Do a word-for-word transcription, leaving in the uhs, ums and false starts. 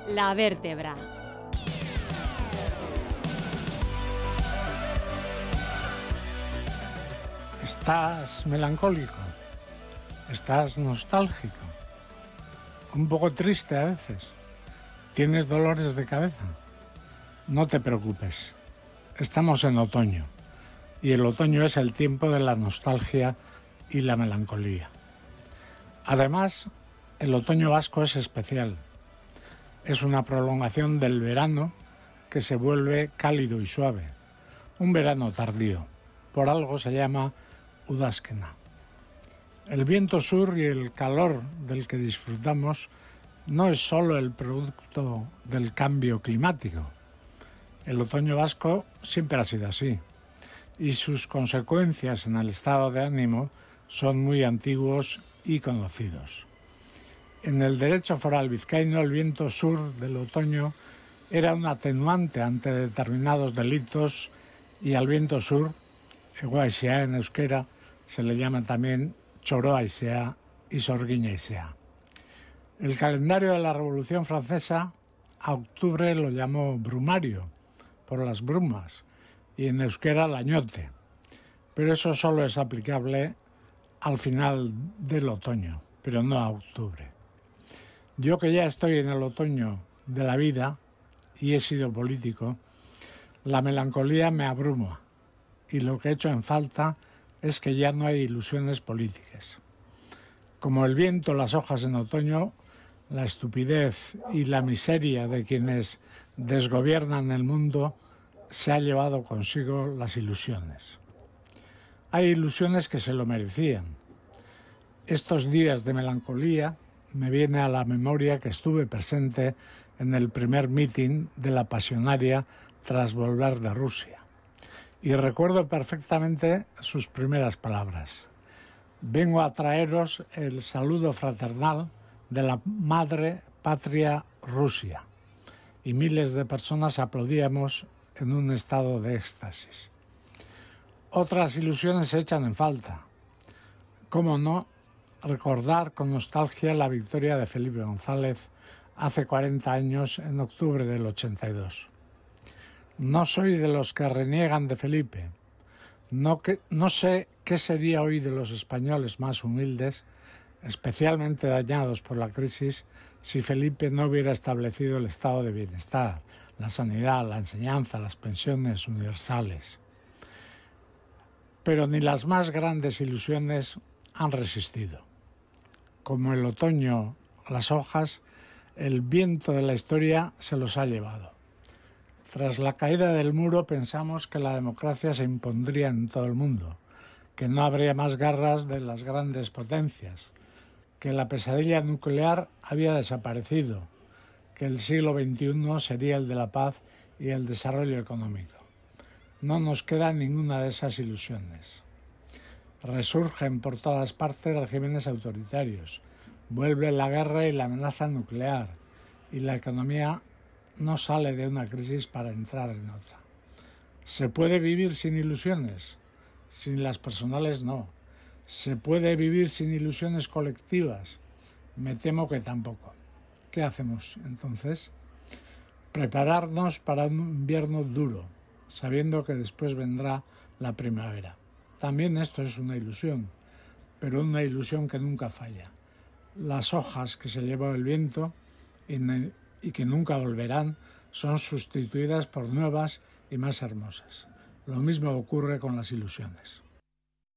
La vértebra. ¿Estás melancólico? ¿Estás nostálgico? ¿Un poco triste a veces? ¿Tienes dolores de cabeza? No te preocupes. Estamos en otoño. Y el otoño es el tiempo de la nostalgia y la melancolía. Además, el otoño vasco es especial. Es una prolongación del verano que se vuelve cálido y suave. Un verano tardío. Por algo se llama udazkena. El viento sur y el calor del que disfrutamos no es solo el producto del cambio climático. El otoño vasco siempre ha sido así, y sus consecuencias en el estado de ánimo son muy antiguos y conocidos. En el derecho foral vizcaíno, el viento sur del otoño era un atenuante ante determinados delitos, y al viento sur, egoaizea en euskera, se le llama también choroaizea y sorguiñaizea. El calendario de la Revolución Francesa a octubre lo llamó brumario, por las brumas, y en euskera lañote, pero eso solo es aplicable al final del otoño, pero no a octubre. Yo que ya estoy en el otoño de la vida y he sido político, la melancolía me abruma y lo que echo en falta es que ya no hay ilusiones políticas. Como el viento, las hojas en otoño, la estupidez y la miseria de quienes desgobiernan el mundo se ha llevado consigo las ilusiones. Hay ilusiones que se lo merecían. Estos días de melancolía me viene a la memoria que estuve presente en el primer mitin de la Pasionaria tras volver de Rusia. Y recuerdo perfectamente sus primeras palabras. Vengo a traeros el saludo fraternal de la madre patria Rusia. Y miles de personas aplaudíamos en un estado de éxtasis. Otras ilusiones se echan en falta. ¿Cómo no recordar con nostalgia la victoria de Felipe González hace cuarenta años, en octubre del ochenta y dos? No soy de los que reniegan de Felipe. No, que, no sé qué sería hoy de los españoles más humildes, especialmente dañados por la crisis, si Felipe no hubiera establecido el estado de bienestar, la sanidad, la enseñanza, las pensiones universales. Pero ni las más grandes ilusiones han resistido. Como el otoño, las hojas, el viento de la historia se los ha llevado. Tras la caída del muro pensamos que la democracia se impondría en todo el mundo, que no habría más guerras de las grandes potencias, que la pesadilla nuclear había desaparecido, que el siglo veintiuno sería el de la paz y el desarrollo económico. No nos queda ninguna de esas ilusiones. Resurgen por todas partes regímenes autoritarios, vuelve la guerra y la amenaza nuclear, y la economía no sale de una crisis para entrar en otra. ¿Se puede vivir sin ilusiones? Sin las personales no. ¿Se puede vivir sin ilusiones colectivas? Me temo que tampoco. ¿Qué hacemos entonces? Prepararnos para un invierno duro, sabiendo que después vendrá la primavera. También esto es una ilusión, pero una ilusión que nunca falla. Las hojas que se lleva el viento y que nunca volverán son sustituidas por nuevas y más hermosas. Lo mismo ocurre con las ilusiones.